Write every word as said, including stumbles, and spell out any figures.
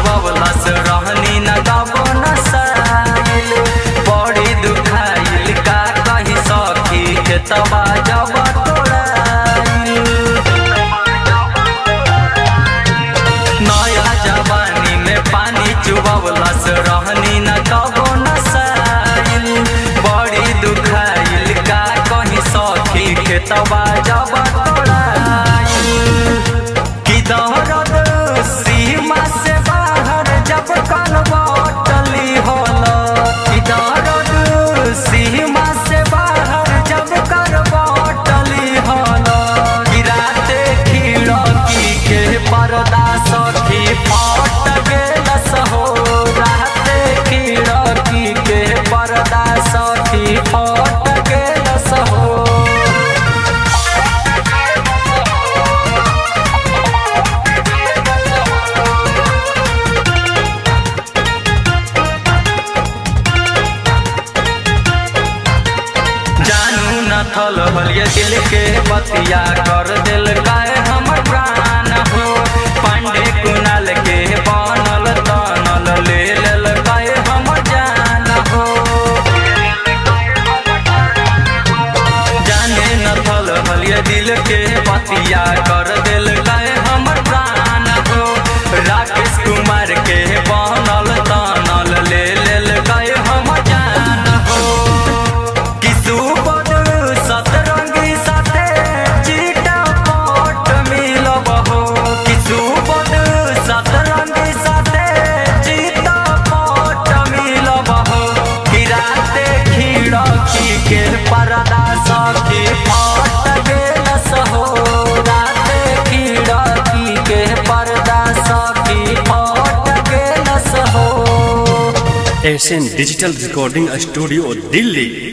चुबवलस रहनी न गबो न साइल बड़ी दुखाइल का कही सखी के तबा जब तोड़ाइल नया जवानी में पानी चुबवलस रहनी न गबो न साइल बड़ी दुखाइल का कही सखी के तबा जब तोड़ाइल कि दर्द सीमा से बाहर जब कनवटली होला कि दर्द सीमा से बाहर जब करवटली होला कि राते खिड़की के पर्दा सखी फट गेलस हो राते खिड़की के पर्दा सखी फट गेलस हो। थल हलिया दिल के बतिया कर दिल गाय हमर प्राण हो पांडे कुनाल के बनल तनल ले लेल गाय हमर जान हो जाने न थल हलिया दिल के बतिया कर दिल गाय हमर प्राण हो राकेश कुमार के बनल तनल ले लेल गाय हमर जान हो किसु सतरंगी साथे चीटा पट मिलब हो किसु बद सतरंगी साथे चीटा पट मिलब हो कि राते खिड़की के पर्दा सखी फट गेलस हो राते खिड़की के पर्दा सखी फट गेलस हो। Asian digital recording studio Delhi.